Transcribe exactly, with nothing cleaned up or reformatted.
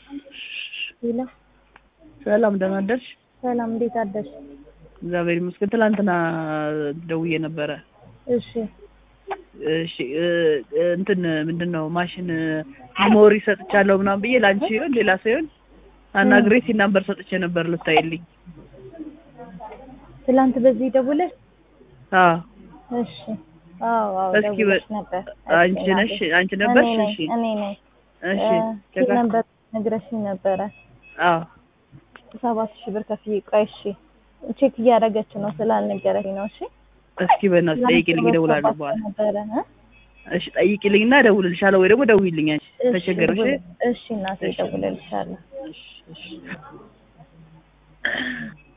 ሄሎ ሰላም ደህና አደርሽ? ሰላም እንዴት አደርሽ? እግዚአብሔር ይመስገን። ትላንትና ደውዬ ነበረ። እሺ እሺ እንትን ምንድነው ማሽን ሜሞሪ ሰጥቻለሁ ምናምን ብዬ ላንቺ ይሁን ሌላ ሰው ይሁን አናግሬ ሲናምበር ሰጥቼ ነበር ልታይልኝ። ትላንት በዚህ ደውለሽ? አዎ እሺ አዎ አዎ እስኪ ደውለሽ ነበር። አንቺ ነሽ አንቺ ነበርሽ? እሺ እኔ ነኝ። እሺ ከዛ ነበር ነግረሽኝ ነበረ። አዎ ሰባት ሺህ ብር ከፍዬ ቆይ እሺ ቼክ እያደረገች ነው ስላልነገረኝ ነው። እሺ እስኪ በእናትሽ ጠይቂልኝ እደውላለሁ በኋላ። እሺ ጠይቂልኝና እደውልልሻለሁ ወይ ደግሞ ደውይልኝ አንቺ ተቸገርሽ። እሺ እናቴ እደውልልሻለሁ። እሺ እሺ